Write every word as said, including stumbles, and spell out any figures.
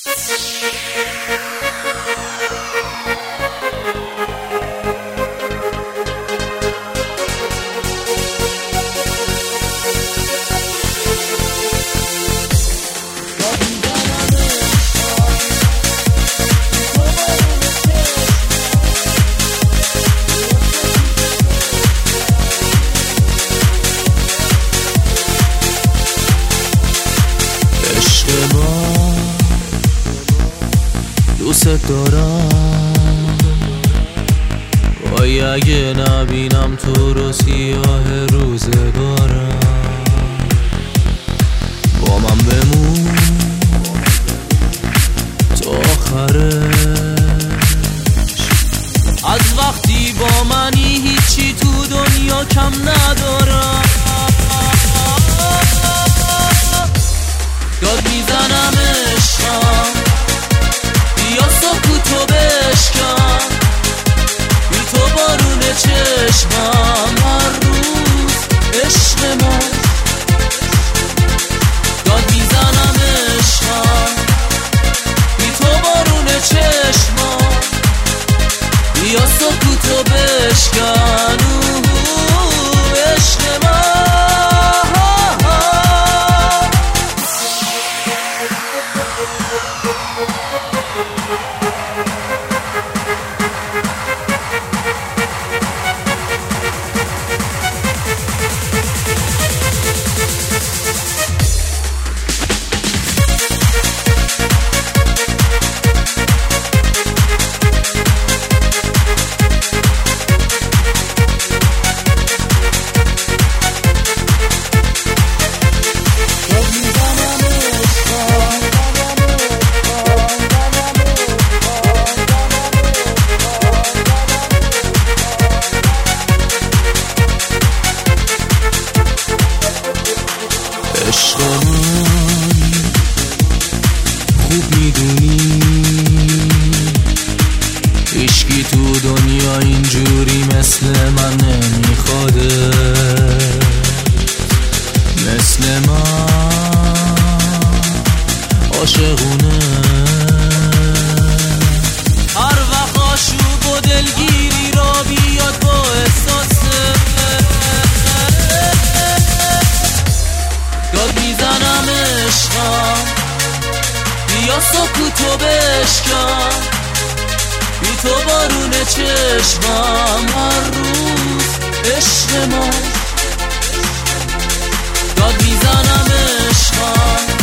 دوست دارم وای اگه نبینم تو رو سیاه روزگارم، با من بمون تا آخرش. از وقتی با منی هیچی تو دنیا کم ندارم، داد میزنم عشقم یا سکوتو بشکن، بی تو بارون چشمم هر روز عشق ما. داد میزنم عشقم بی تو بارون چشمم یا سکوتو بشکن عشق ما. عشق من خوب میدونی هیچکی تو دنیا اینجوری مثل من نمیخواده، مثل من عاشقونه. هر وقت آشوب و دلگیری را بیاد با احساسه، داد میزنم عشقم بیا سکوتو بشکن، بی تو بارون چشمم هر روز عشق ما. داد میزنم عشقم